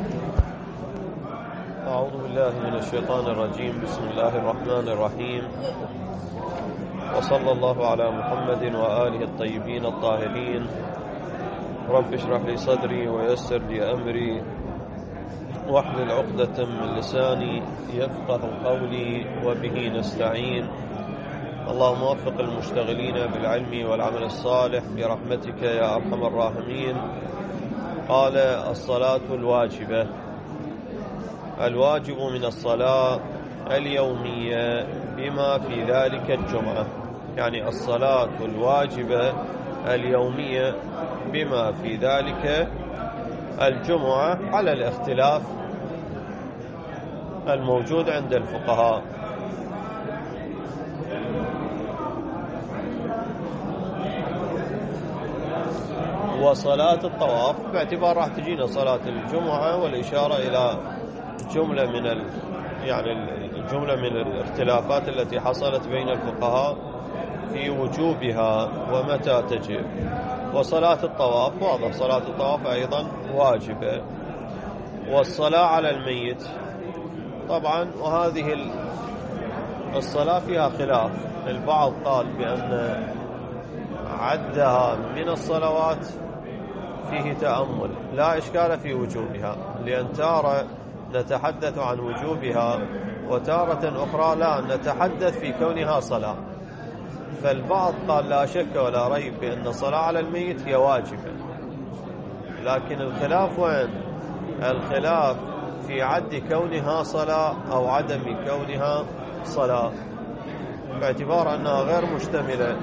أعوذ بالله من الشيطان الرجيم. بسم الله الرحمن الرحيم، وصلى الله على محمد وآله الطيبين الطاهرين. رب اشرح لي صدري ويسر لي أمري واحلل عقدة من لساني يفقه قولي وبه نستعين. اللهم وفق المشتغلين بالعلم والعمل الصالح برحمتك يا أرحم الراحمين. قال: الصلاة الواجبة. الواجب من الصلاة اليومية بما في ذلك الجمعة، يعني الصلاة الواجبة اليومية بما في ذلك الجمعة على الاختلاف الموجود عند الفقهاء. وصلاة الطواف باعتبار راح تجينا صلاة الجمعة والإشارة إلى جملة من الاختلافات التي حصلت بين الفقهاء في وجوبها ومتى تجب. وصلاة الطواف واضح، صلاة الطواف أيضا واجبة. والصلاة على الميت طبعا، وهذه الصلاة فيها خلاف. البعض قال بأن عدها من الصلوات فيه تأمل، لا إشكال في وجوبها، لأن تارة نتحدث عن وجوبها وتارة أخرى لا نتحدث في كونها صلاة. فالبعض قال لا شك ولا ريب بأن الصلاة على الميت هي واجبة، لكن الخلاف وين؟ الخلاف في عد كونها صلاة أو عدم كونها صلاة، باعتبار أنها غير مشتملة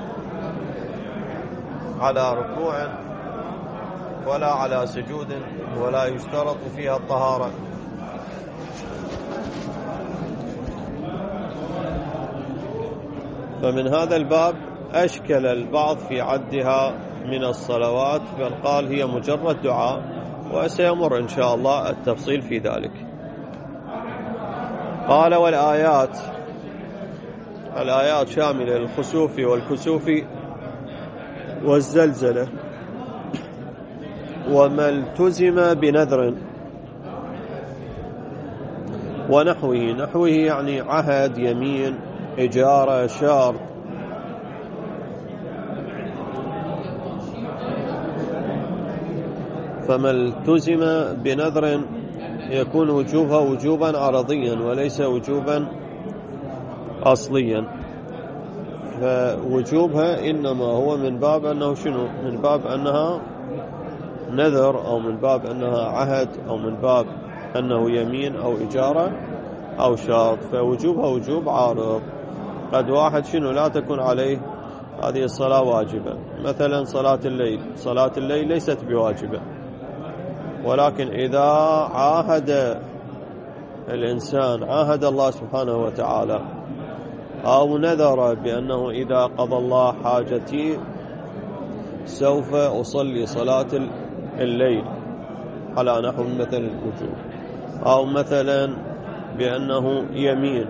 على ركوع ولا على سجود ولا يشترط فيها الطهارة. فمن هذا الباب أشكل البعض في عدها من الصلوات، بل قال هي مجرد دعاء، وسيمر إن شاء الله التفصيل في ذلك. قال: والآيات. الآيات شاملة للخسوف والكسوف والزلزلة. وما التزم بنذر ونحوه يعني عهد، يمين، إجارة، شرط. فما التزم بنذر يكون وجوبها وجوبا عرضيا وليس وجوبا أصليا. فوجوبها إنما هو من باب أنه شنو؟ من باب أنها نذر، أو من باب أنها عهد، أو من باب أنه يمين أو إجارة أو شرط. فوجوبها وجوب عارض. قد واحد شنو لا تكون عليه هذه الصلاة واجبة، مثلا صلاة الليل. صلاة الليل ليست بواجبة، ولكن إذا عاهد الإنسان، عاهد الله سبحانه وتعالى، أو نذر بأنه إذا قضى الله حاجتي سوف أصلي صلاة الليل على نحو مثل الوجوب، أو مثلا بأنه يمين،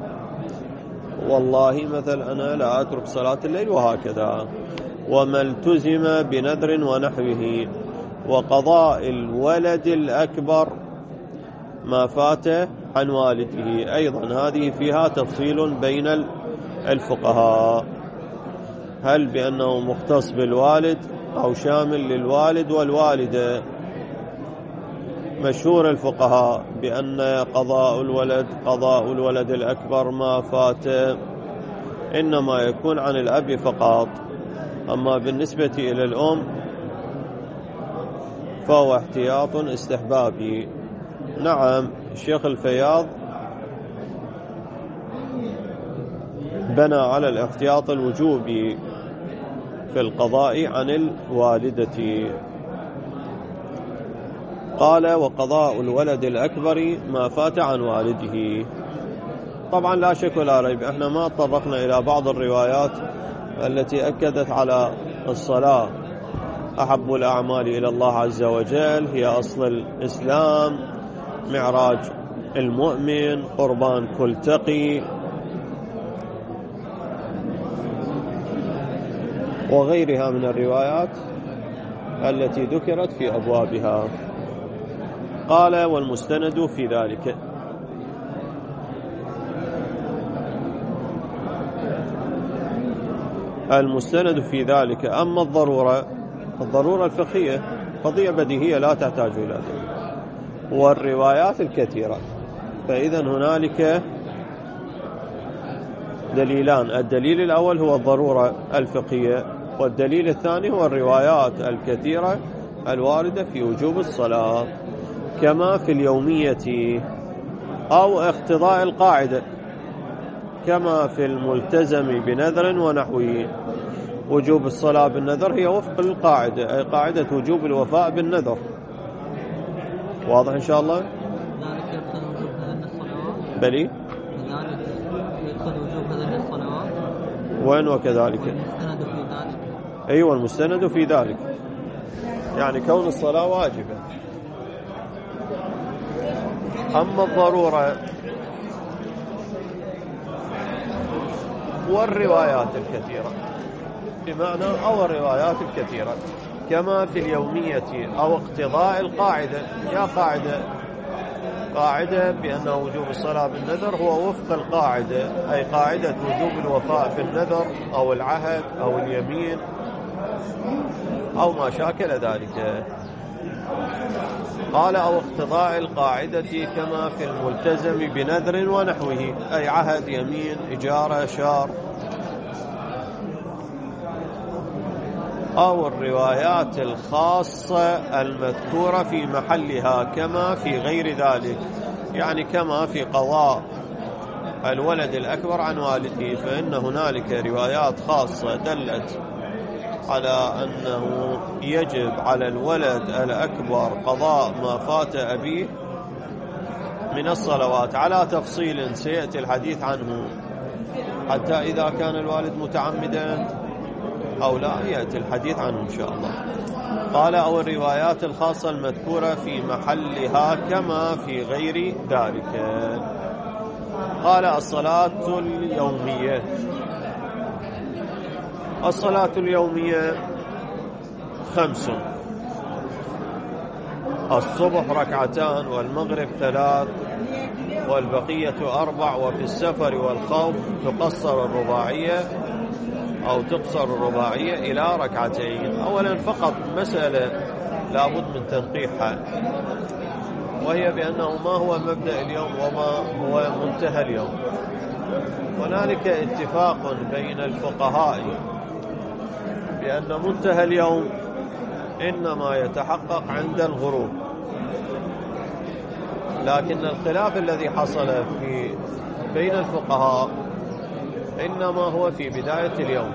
والله مثلا أنا لا أترك صلاة الليل، وهكذا. وما التزم بنذر ونحوه. وقضاء الولد الأكبر ما فات عن والده أيضا، هذه فيها تفصيل بين الفقهاء، هل بأنه مختص بالوالد أو شامل للوالد والوالدة. مشهور الفقهاء بأن قضاء الولد الأكبر ما فات إنما يكون عن الأب فقط، أما بالنسبة إلى الأم فهو احتياط استحبابي. نعم، الشيخ الفياض بنى على الاحتياط الوجوبي في القضاء عن الوالدة. قال: وقضاء الولد الأكبر ما فات عن والده. طبعا لا شك ولا ريب، احنا ما تطرقنا إلى بعض الروايات التي أكدت على الصلاة أحب الأعمال إلى الله عز وجل، هي أصل الإسلام، معراج المؤمن، قربان كل تقي، وغيرها من الروايات التي ذكرت في أبوابها. قال والمستند في ذلك. المستند في ذلك. أما الضرورة الفقهية قضية بديهية لا تحتاج إلى دليل، والروايات الكثيرة. فإذا هنالك دليلان: الدليل الأول هو الضرورة الفقهية، والدليل الثاني هو الروايات الكثيرة الواردة في وجوب الصلاة، كما في اليومية أو اقتضاء القاعدة، كما في الملتزم بنذر ونحوه. وجوب الصلاة بالنذر هي وفق القاعدة، أي قاعدة وجوب الوفاء بالنذر. واضح إن شاء الله؟ ذلك يقصد وجوب هذين الصلوات. بلي ذلك يقصد وجوب هذين الصلوات. وين وكذلك؟ والمستند في ذلك. أيوة، المستند في ذلك يعني كون الصلاة واجبة. أما الضرورة والروايات الكثيرة، بمعنى أو الروايات الكثيرة كما في اليومية أو اقتضاء القاعدة. يا قاعدة بأن وجوب الصلاة بالنذر هو وفق القاعدة، أي قاعدة وجوب الوفاء بالنذر أو العهد أو اليمين أو ما شاكل ذلك. قال أو اقتضاء القاعدة كما في الملتزم بنذر ونحوه، أي عهد، يمين، إجارة، شار. أو الروايات الخاصة المذكورة في محلها كما في غير ذلك، يعني كما في قضاء الولد الأكبر عن والده، فإن هنالك روايات خاصة دلت على أنه يجب على الولد الأكبر قضاء ما فات أبيه من الصلوات، على تفصيل سيأتي الحديث عنه، حتى إذا كان الوالد متعمدا أو لا يأتي الحديث عنه إن شاء الله. قال أو الروايات الخاصة المذكورة في محلها كما في غير ذلك. قال الصلاة اليومية. الصلاة اليومية 5: الصبح 2 والمغرب 3 والبقية 4، وفي السفر والخوف تقصر الرباعية أو تقصر الرباعية إلى 2. أولا فقط مسألة لابد من تنقيحها، وهي بأنه ما هو مبدأ اليوم وما هو منتهى اليوم. هنالك اتفاق بين الفقهاء بأن منتهى اليوم إنما يتحقق عند الغروب، لكن الخلاف الذي حصل بين الفقهاء إنما هو في بداية اليوم.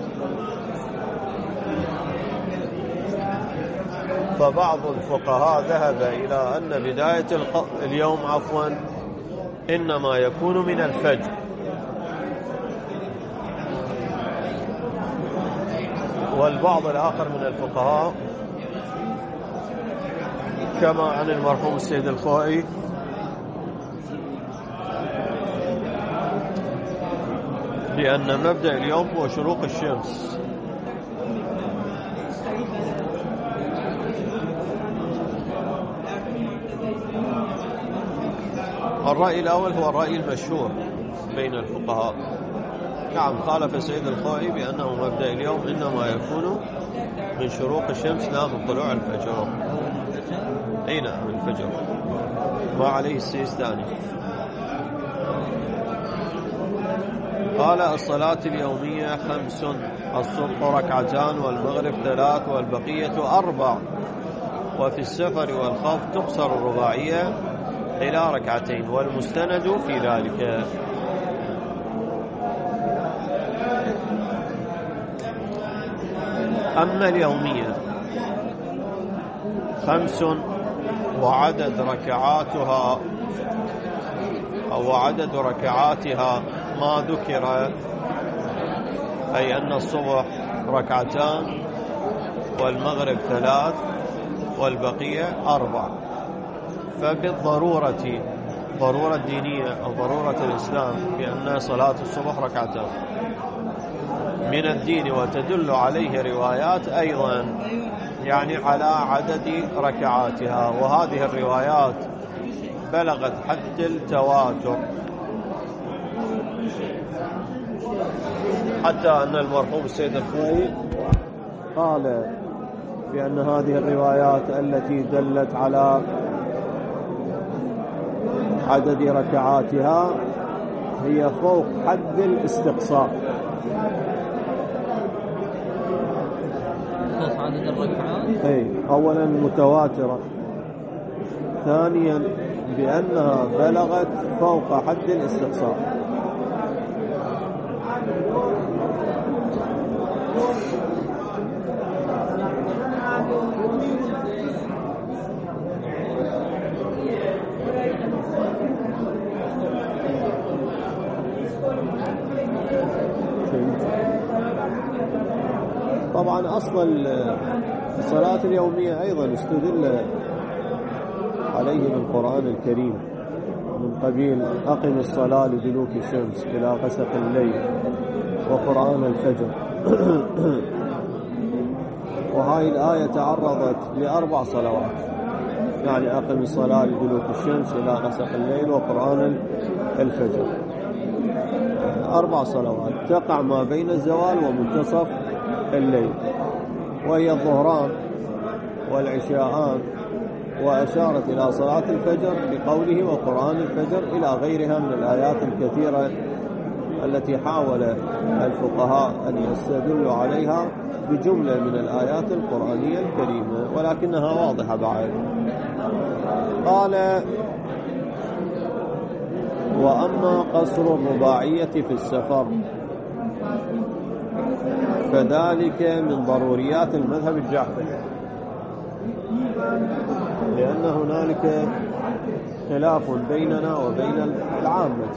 فبعض الفقهاء ذهب إلى أن بداية اليوم إنما يكون من الفجر، والبعض الآخر من الفقهاء كما عن المرحوم السيد الخوئي بأن مبدأ اليوم هو شروق الشمس. الرأي الأول هو الرأي المشهور بين الفقهاء. نعم، خالف السيد الخوئي بأنه مبدأ اليوم إنما يكون من شروق الشمس لا من طلوع الفجر. أي نعم، من الفجر، ما عليه السيستاني. قال الصلاة اليومية 5: الصبح 2 والمغرب 3 والبقية 4، وفي السفر والخوف تقصر الرباعية إلى 2، والمستند في ذلك. أما اليومية 5 وعدد ركعاتها أو عدد ركعاتها ما ذكر، أي أن الصبح 2 والمغرب 3 والبقية 4. فبالضرورة، ضرورة دينية أو ضرورة الإسلام، بأن صلاة الصبح 2 من الدين، وتدل عليه روايات أيضا يعني على عدد ركعاتها. وهذه الروايات بلغت حد التواتر، حتى أن المرحوم السيد الخوئي قال بأن هذه الروايات التي دلت على عدد ركعاتها هي فوق حد الاستقصاء. عدد الركعات أولا متواترة، ثانيا بأنها بلغت فوق حد الاستقصاء. طبعا أصل الصلاة اليومية أيضا استدل عليه بالقرآن الكريم من قبيل أقم الصلاة لدلوك الشمس إلى غسق الليل وقرآن الفجر. وهذه الآية تعرضت ل4 صلوات، يعني أقم الصلاة لدلوك الشمس إلى غسق الليل وقرآن الفجر، 4 صلوات تقع ما بين الزوال ومنتصف الليل، وهي الظهران والعشاءان. وأشارت إلى صلاة الفجر بقوله وقرآن الفجر إلى غيرها من الآيات الكثيرة التي حاول الفقهاء أن يستدلوا عليها بجملة من الآيات القرآنية الكريمة، ولكنها واضحة بعد. قال وأما قصر الرباعية في السفر فذلك من ضروريات المذهب الجعفري، لأن هنالك خلاف بيننا وبين العامة،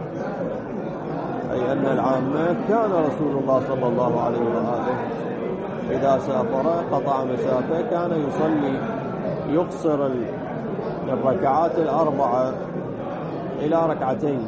أي أن العامة كان رسول الله صلى الله عليه وآله إذا سافر قطع مسافة كان يصلي يقصر الركعات 4 إلى 2 ركعات،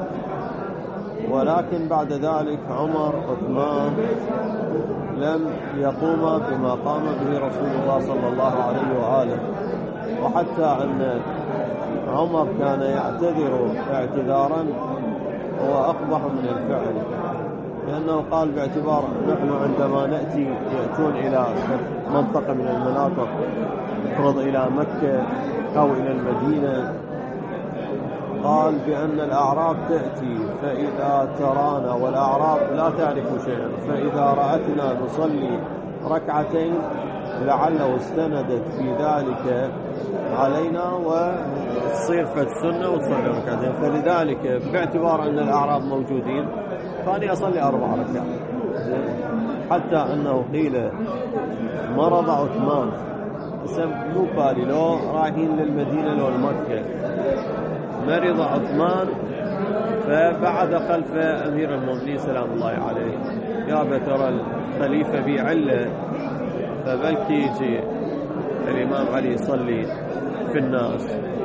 ولكن بعد ذلك عمر عثمان لم يقوم بما قام به رسول الله صلى الله عليه وآله. وحتى أن عمر كان يعتذر اعتذارا هو أقبح من الفعل، لأنه قال باعتبار نحن عندما يأتون إلى منطقة من المناطق تفرض إلى مكة أو إلى المدينة، قال بأن الأعراب تأتي فإذا ترانا والأعراب لا تعرف شيئا، فإذا رأتنا نصلي 2 لعله استندت في ذلك علينا وتصير فالسنة وتصلي 2، فلذلك باعتبار أن الأعراب موجودين فأني أصلي 4 ركعات. حتى أنه قيل مرض عثمان، مو بالي لو رايحين للمدينة لو المكة، مرض عثمان فبعد خلف أمير المؤمنين سلام الله عليه، يا ترى الخليفة بعلة فبلكي يجي الإمام علي يصلي في الناس.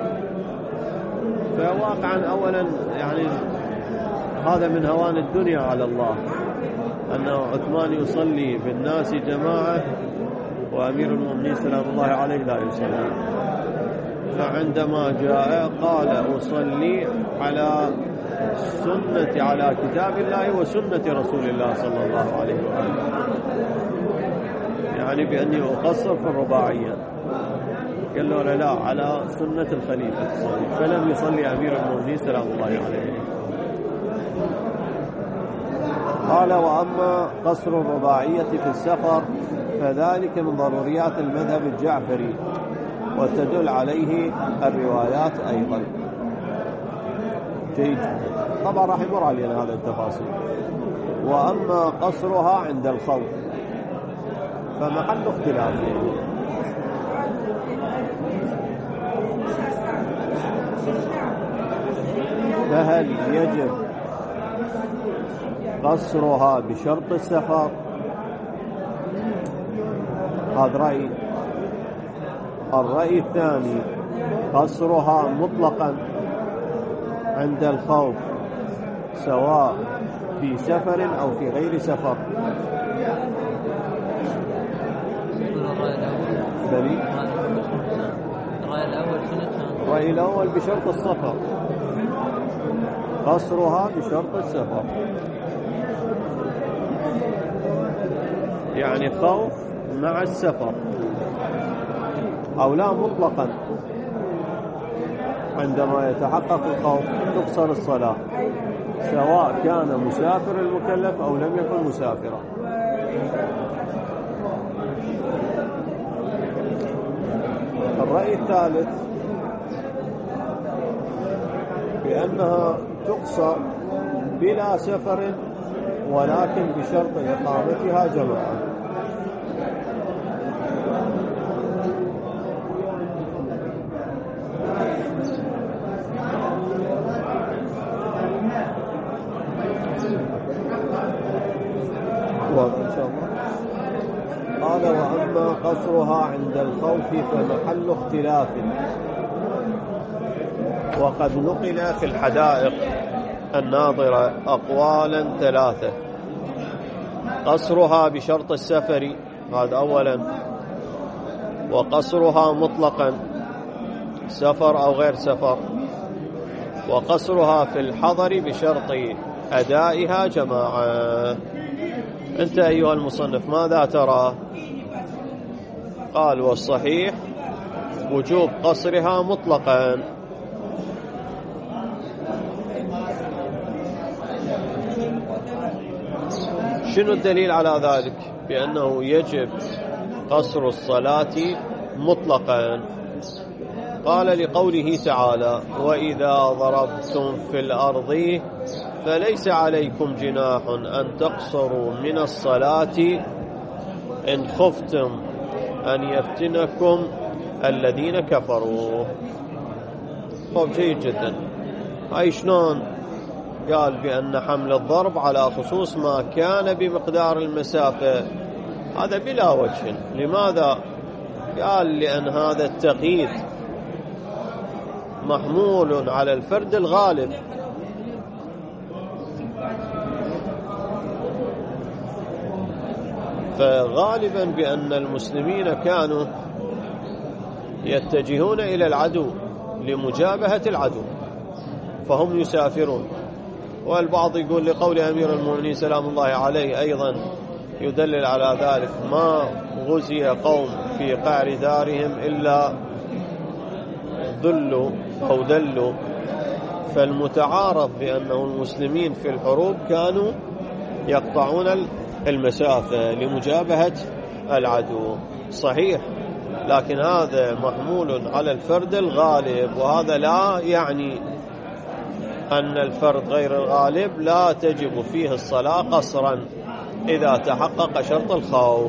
فواقعا أولا يعني هذا من هوان الدنيا على الله، أنه عثمان يصلي بالناس جماعة وأمير المؤمنين سلام الله عليه لا يصلي. فعندما جاء قال أصلي على سنة على كتاب الله وسنة رسول الله صلى الله عليه وآله، يعني بأني أقصر في الرباعية. قال له لا على سنة الخليفة تصلي، فلم يصلي أمير المؤمنين سلام الله عليه. قال وأما قصر الرباعية في السفر فذلك من ضروريات المذهب الجعفري، وتدل عليه الروايات أيضا. جيد، طبعا راح يمر علينا هذا التفاصيل. وأما قصرها عند الخوف فمحل اختلاف، فهل يجب قصرها بشرط السفر؟ هذا رأي. الرأي الثاني قصرها مطلقا عند الخوف سواء في سفر أو في غير سفر. بلي الرأي الأول شنو كان؟ الرأي الأول بشرط السفر، قصرها بشرط السفر، يعني خوف مع السفر، أو لا مطلقا عندما يتحقق الخوف تقصر الصلاة سواء كان مسافر المكلف أو لم يكن مسافرا. الرأي الثالث بأنها تقصر بلا سفر ولكن بشرط إقامتها جماعة. إن شاء الله. قال وأما قصرها عند الخوف فمحل اختلاف، وقد نقل في الحدائق الناظرة أقوالا ثلاثة. قصرها بشرط السفر هذا أولا، وقصرها مطلقا سفر أو غير سفر، وقصرها في الحضر بشرط أدائها جماعة. أنت أيها المصنف ماذا ترى؟ قال والصحيح وجوب قصرها مطلقا. شنو الدليل على ذلك بأنه يجب قصر الصلاة مطلقا؟ قال لقوله تعالى وإذا ضربتم في الأرض فليس عليكم جناح أن تقصروا من الصلاة إن خفتم أن يفتنكم الذين كفروا. طب جيد جدا. هاي شلون؟ قال بأن حمل الضرب على خصوص ما كان بمقدار المسافة هذا بلا وجه. لماذا؟ قال لأن هذا التقييد محمول على الفرد الغالب، فغالبا بأن المسلمين كانوا يتجهون إلى العدو لمجابهة العدو فهم يسافرون. والبعض يقول لقول أمير المؤمنين سلام الله عليه أيضا يدلل على ذلك ما غزي قوم في قعر دارهم إلا ذلوا أو دلوا. فالمتعارف بأنه المسلمين في الحروب كانوا يقطعون المسافة لمجابهة العدو. صحيح، لكن هذا محمول على الفرد الغالب، وهذا لا يعني أن الفرد غير الغالب لا تجب فيه الصلاة قصرا إذا تحقق شرط الخوف.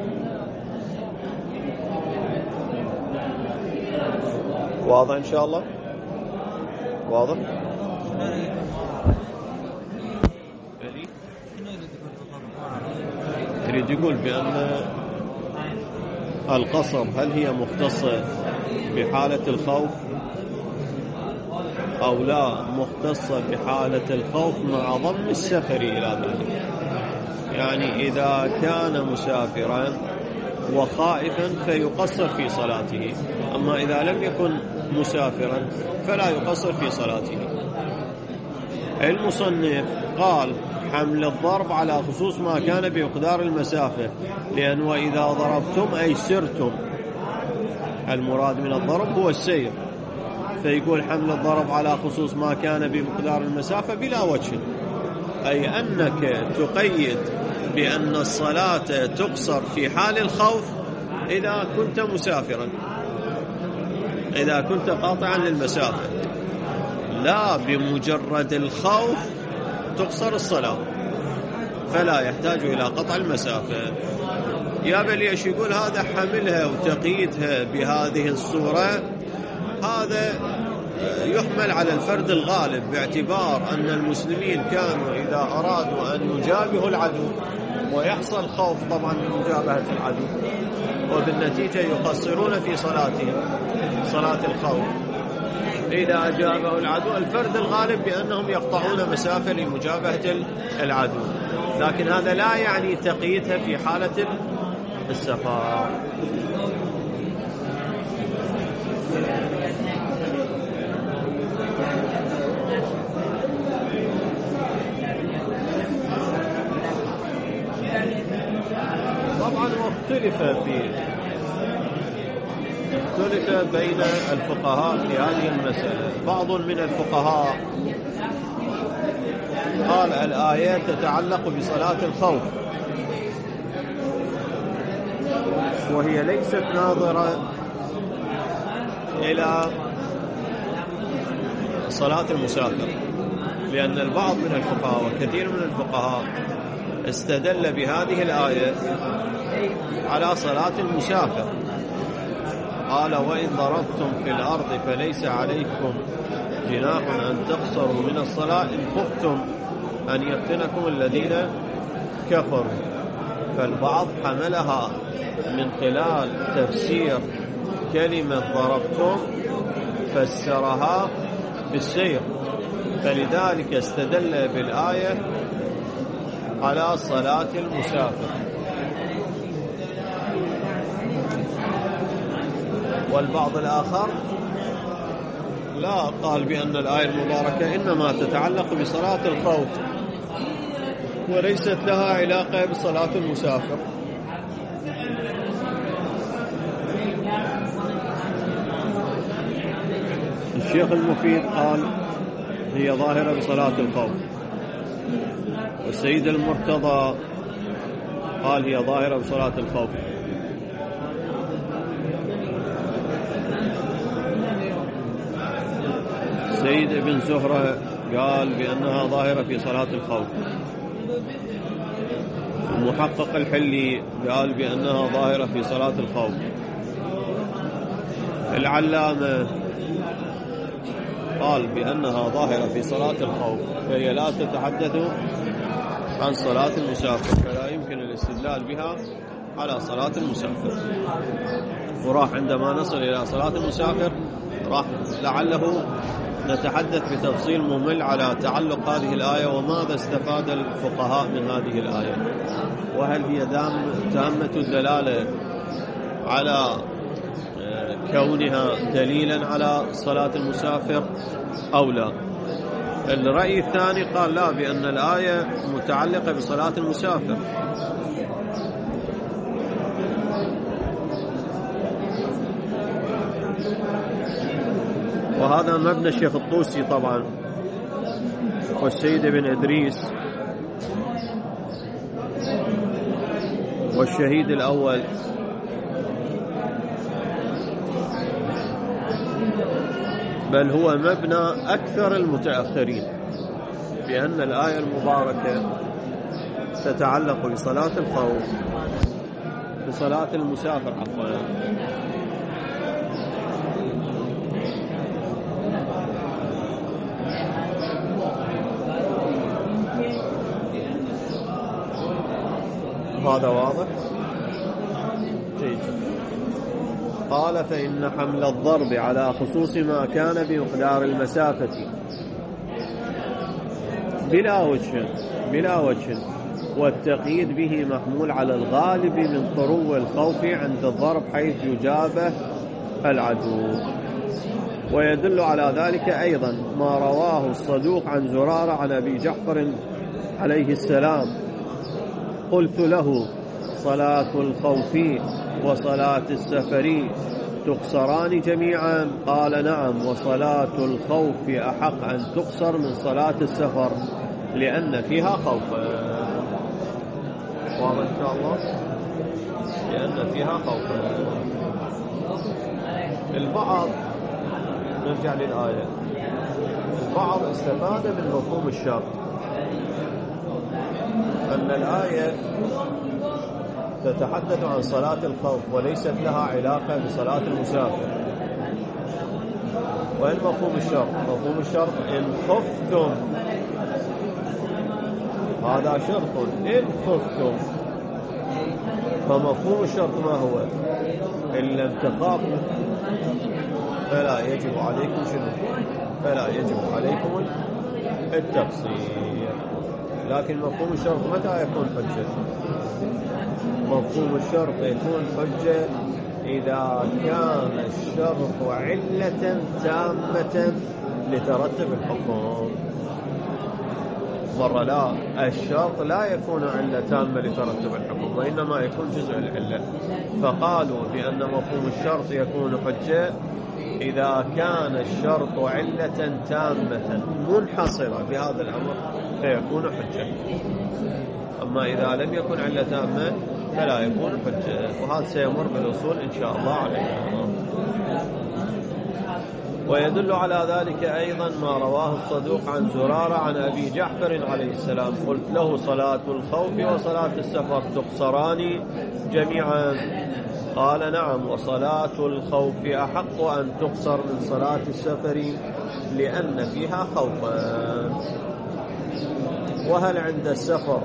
واضح إن شاء الله؟ واضح؟ يريد يقول بأن القصر هل هي مختصة بحالة الخوف أو لا مختصة بحالة الخوف مع ضم السفر إلى ذلك؟ يعني إذا كان مسافرا وخائفا فيقصر في صلاته، أما إذا لم يكن مسافرا فلا يقصر في صلاته. المصنف قال حمل الضرب على خصوص ما كان بمقدار المسافة، لأن وإذا ضربتم أي سرتم، المراد من الضرب هو السير، فيقول حمل الضرب على خصوص ما كان بمقدار المسافة بلا وجه، أي أنك تقيد بأن الصلاة تقصر في حال الخوف إذا كنت مسافرا، إذا كنت قاطعا للمسافة، لا بمجرد الخوف تقصر الصلاة، فلا يحتاج إلى قطع المسافة. يا بل ايش يقول هذا حملها وتقييدها بهذه الصورة، هذا يحمل على الفرد الغالب، باعتبار أن المسلمين كانوا إذا أرادوا أن يجابهوا العدو ويحصل خوف طبعا من مجابهة العدو، وبالنتيجة يقصرون في صلاتهم صلاة الخوف إذا أجابه العدو. الفرد الغالب بأنهم يقطعون مسافة لمجابهة العدو، لكن هذا لا يعني تقييدها في حالة السفر. طبعا اختلف بين الفقهاء في هذه المسألة. بعض من الفقهاء قال الآية تتعلق بصلاة الخوف، وهي ليست ناظرة إلى صلاة المسافر، لأن البعض من الفقهاء وكثير من الفقهاء استدل بهذه الآية على صلاة المسافر. قال وإن ضربتم في الأرض فليس عليكم جناح أن تقصروا من الصلاة إن خفتم أن يفتنكم الذين كفروا. فالبعض حملها من خلال تفسير كلمة ضربتم، فسرها بالسير، فلذلك استدل بالآية على صلاة المسافر. والبعض الآخر لا، قال بأن الآية المباركة إنما تتعلق بصلاة الخوف وليست لها علاقة بصلاة المسافر. الشيخ المفيد قال هي ظاهرة بصلاة الخوف، والسيد المرتضى قال هي ظاهرة بصلاة الخوف. سيد ابن زهرة قال بأنها ظاهرة في صلاة الخوف. المحقق الحلي قال بأنها ظاهرة في صلاة الخوف. العلامة قال بأنها ظاهرة في صلاة الخوف، فهي لا تتحدث عن صلاة المسافر، فلا يمكن الاستدلال بها على صلاة المسافر. وراح عندما نصل إلى صلاة المسافر راح لعله نتحدث بتفصيل ممل على تعلق هذه الآية وماذا استفاد الفقهاء من هذه الآية، وهل هي تامة الدلالة على كونها دليلا على صلاة المسافر أو لا. الرأي الثاني قال لا، بأن الآية متعلقة بصلاة المسافر. وهذا مبنى الشيخ الطوسي طبعا والسيد بن إدريس والشهيد الأول. بل هو مبنى أكثر المتأخرين، بأن الآية المباركة تتعلق بصلاة الخوف، بصلاة المسافر عفوا. هذا واضح؟ جيد. قال فإن حمل الضرب على خصوص ما كان بمقدار المسافة بلا وجه والتقييد به محمول على الغالب من طرو الخوف عند الضرب حيث يجابه العدو. ويدل على ذلك أيضا ما رواه الصدوق عن زرارة عن أبي جعفر عليه السلام: قلت له صلاة الخوف وصلاة السفر تقصران جميعا؟ قال نعم، وصلاة الخوف أحق أن تقصر من صلاة السفر لأن فيها خوفا. واضح إن شاء الله؟ لأن فيها خوفا. البعض، نرجع للآية، البعض استفاد من مفهوم الشرط، أن الآية تتحدث عن صلاة الخوف وليست لها علاقة بصلاة المسافر. وين مفهوم الشرط؟ مفهوم الشرط إن خفتم، هذا شرط، إن خفتم. فمفهوم الشرط ما هو؟ إن لم تخافوا فلا يجب عليكم شنو؟ فلا يجب عليكم التقصير. لكن مفهوم الشرط متى يكون حجة؟ مفهوم الشرط يكون حجة إذا كان الشرط علة تامة لترتب الحكم. مرة لا، الشرط لا يكون علة تامة لترتب الحكم، وإنما يكون جزء العلة. فقالوا بأن مفهوم الشرط يكون حجة إذا كان الشرط علة تامة منحصرة بهذا الأمر فيكون حجة، أما إذا لم يكن علة تامة فلا يكون حجة. وهذا سيمر بالأصول إن شاء الله علينا. ويدل على ذلك أيضا ما رواه الصدوق عن زرارة عن أبي جعفر عليه السلام: قلت له: صلاة الخوف وصلاة السفر تقصران جميعا؟ قال: نعم، وصلاة الخوف أحق أن تقصر من صلاة السفر لأن فيها خوفا. وهل عند السفر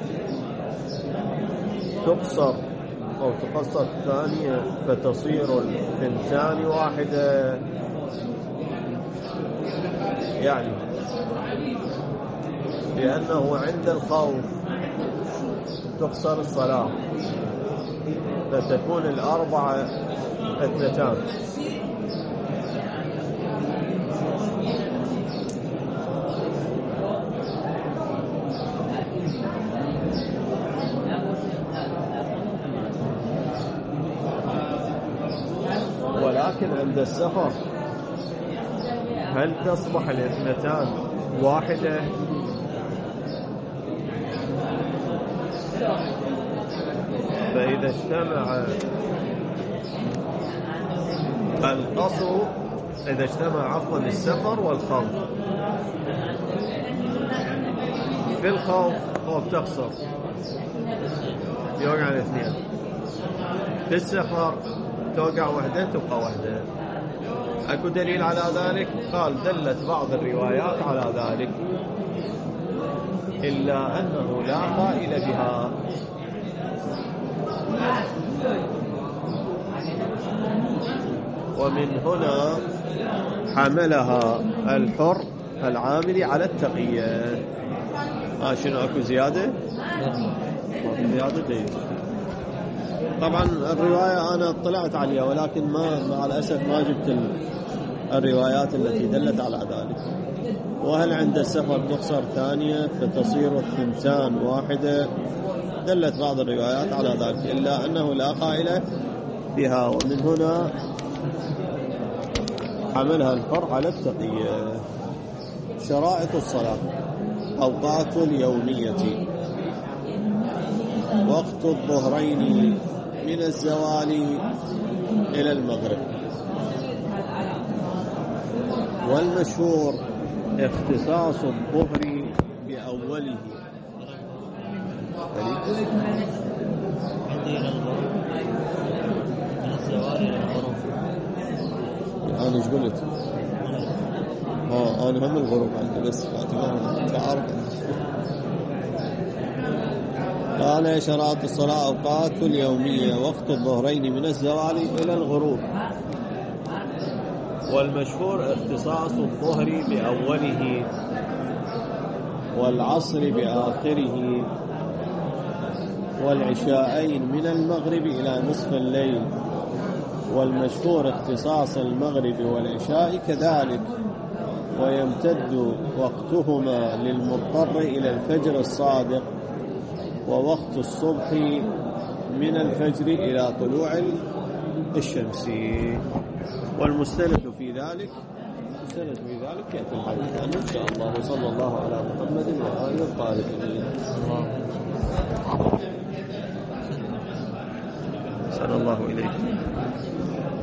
تقصر أو تقصر ثانية فتصير الثنتان واحدة؟ يعني لأنه عند الخوف تقصر الصلاة فتكون الأربعة اثنتان، ولكن عند السفر هل تصبح الاثنتان واحدة؟ فإذا اجتمع القصر، إذا اجتمع السفر والخوف، في الخوف تقصر يوقع الاثنين، في السفر توقع وحدة تبقى وحدة. أكو دليل على ذلك؟ قال: دلت بعض الروايات على ذلك إلا أنه لا قائل بها. ومن هنا حملها الحر العامل على التقية. شنو أكو زيادة؟ زيادة دليل. طبعا الرواية أنا اطلعت عليها، ولكن مع الأسف ما جبت الروايات التي دلت على ذلك. وهل عند السفر تقصر ثانية فتصير الثنتان واحدة؟ دلت بعض الروايات على ذلك إلا أنه لا قائل بها. ومن هنا حملها الفرع على التقية. شرائط الصلاة: أوقات اليومية: وقت الظهرين من الزوال إلى المغرب. والمشهور اختصاص الظهر بأوله. عندي إلى الغروب، من الزوال إلى الغروب. أنا إيش قلت؟ أنا هم الغروب عندي، بس تعرف. قال: شرائط الصلاة: أوقات اليومية: وقت الظهرين من الزوال إلى الغروب. والمشهور اختصاص الظهر بأوله، والعصر بآخره، والعشاءين من المغرب إلى نصف الليل. والمشهور اختصاص المغرب والعشاء كذلك، ويمتد وقتهما للمضطر إلى الفجر الصادق، ووقت الصبح من الفجر إلى طلوع الشمس. والمستند في ذلك يأتي الحديث عنه إن شاء الله. وصلى الله على محمد وآله الطاهرين. صلى الله إليه.